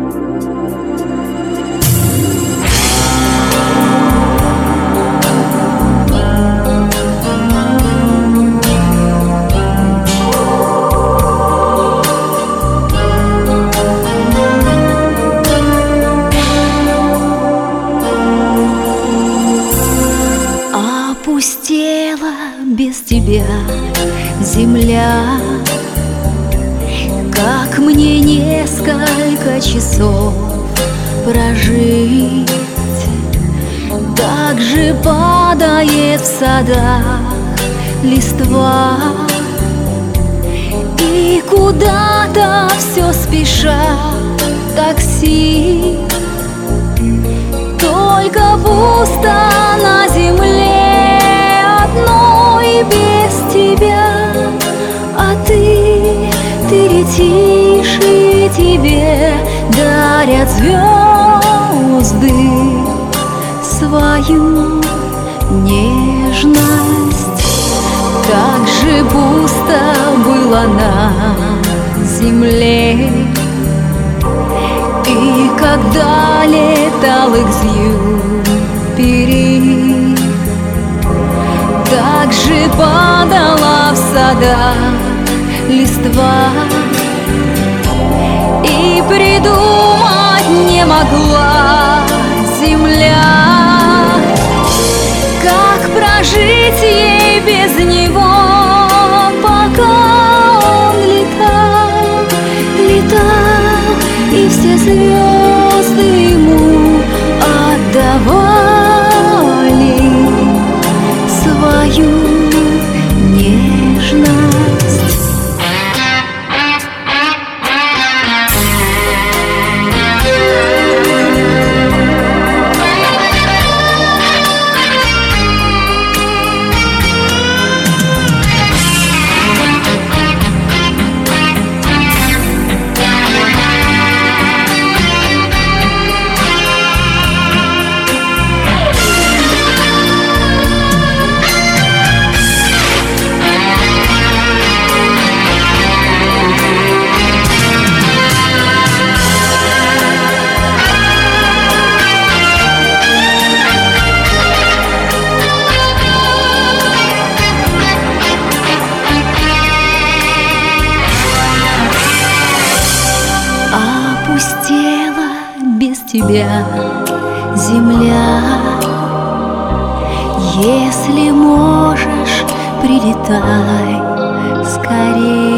Опустела без тебя земля, как мне несколько часов прожить? Так же падает в садах листва, и куда-то все спешат такси. Только пусто на земле одной без тебя, а ты летишь, и тебе дарят звезды свою нежность. Так же пусто было на земле, и когда летал Экзюпери, так же падала в садах листва, и придумать не могла земля, как прожить ей без него, пока он летал, летал, и все звезды ему отдавали свою нежность. Опустела без тебя земля, если можешь, прилетай скорей.